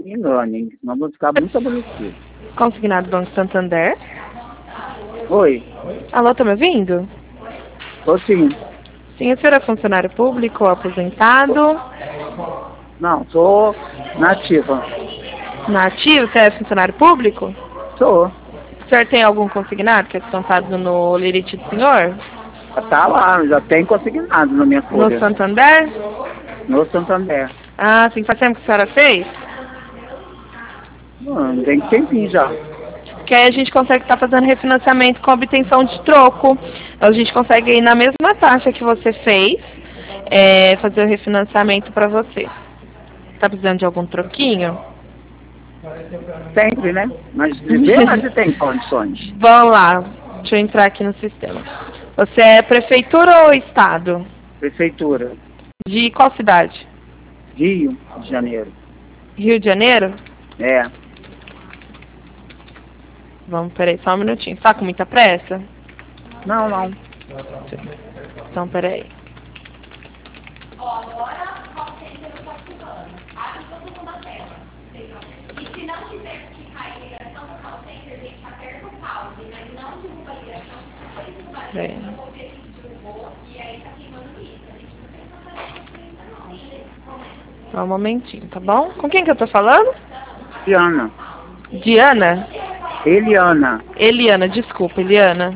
me engane, senão vou ficar muito aborrecido. Consignado Banco Santander. Oi, Alô, tá me ouvindo? tô sim. Sim, o senhor é funcionário público ou aposentado? Não, sou nativa. Na ativa, você é funcionário público? Sou. O senhor tem algum consignado que é descontado no limite do senhor? Tá lá, já tem consignado na minha No folha. Santander? No Santander. Ah, sim, faz tempo que a senhora fez? Tem tempinho já. Que aí a gente consegue estar fazendo refinanciamento com obtenção de troco. A gente consegue ir na mesma taxa que você fez, fazer o refinanciamento para você. Tá precisando de algum troquinho? Sempre, né? Mas viver a gente tem condições. Vamos lá, deixa eu entrar aqui no sistema. Você é prefeitura ou estado? Prefeitura. De qual cidade? Rio de Janeiro. Rio de Janeiro? É. Vamos, peraí, só um minutinho. Tá com muita pressa? Não, não. Então, peraí. Peraí. Só um momentinho, tá bom? Com quem que eu tô falando? Diana. Diana? Eliana. Eliana, desculpa, Eliana.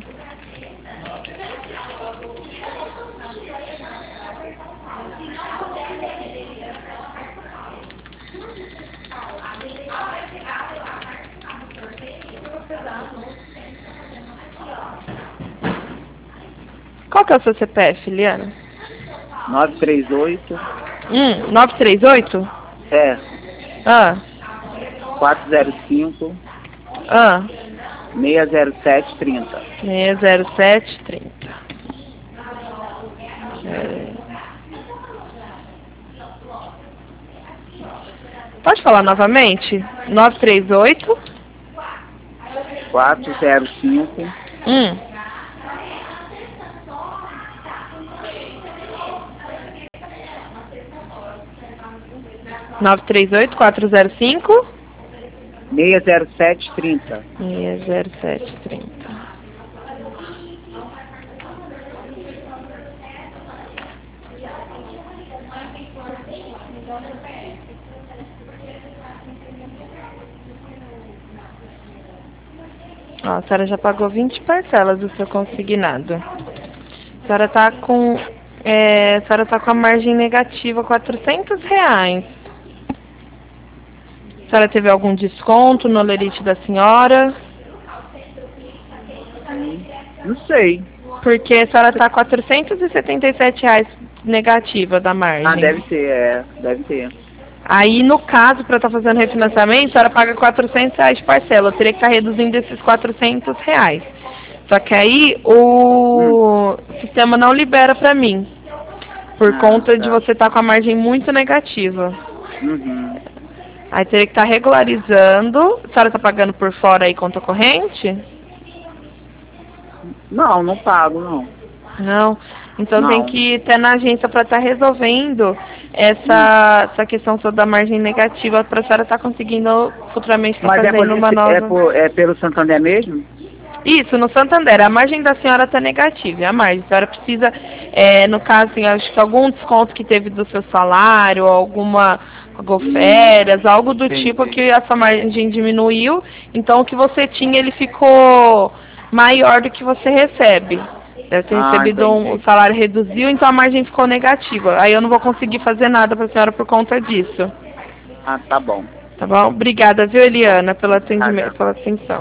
Qual que é o seu CPF, Eliana? 938. 938? É. Ah, 405. 60730. 60730. Pode falar novamente? 938? 405. 938-405? 60730. 60730. Ó, a senhora já pagou 20 parcelas do seu consignado. A senhora tá com, a senhora tá com a margem negativa, R$ 400. A senhora teve algum desconto no lerite da senhora? Não sei. Porque a senhora tá com R$ 477 negativa da margem. Ah, deve ter, deve ter. Aí, no caso, para estar fazendo refinanciamento, a senhora paga R$ 400 de parcela. Eu teria que estar reduzindo esses R$ 400. Só que aí o sistema não libera para mim. Por conta de você estar com a margem muito negativa. Uhum. Aí teria que estar regularizando. A senhora está pagando por fora aí conta corrente? Não, não pago, não. Não. Então Não. tem que ir até na agência para estar resolvendo essa questão toda da margem negativa para a senhora estar conseguindo futuramente estar fazendo uma nova. É pelo Santander mesmo? Isso, no Santander. A margem da senhora está negativa. A margem. A senhora precisa, no caso, assim, acho que algum desconto que teve do seu salário, alguma férias, algo do tipo que a sua margem diminuiu. Então o que você tinha, ele ficou maior do que você recebe. Deve ter recebido o salário reduziu, então a margem ficou negativa. Aí eu não vou conseguir fazer nada para a senhora por conta disso. Ah, tá bom. Tá bom? Obrigada, viu, Eliana, pelo atendimento, pela atenção.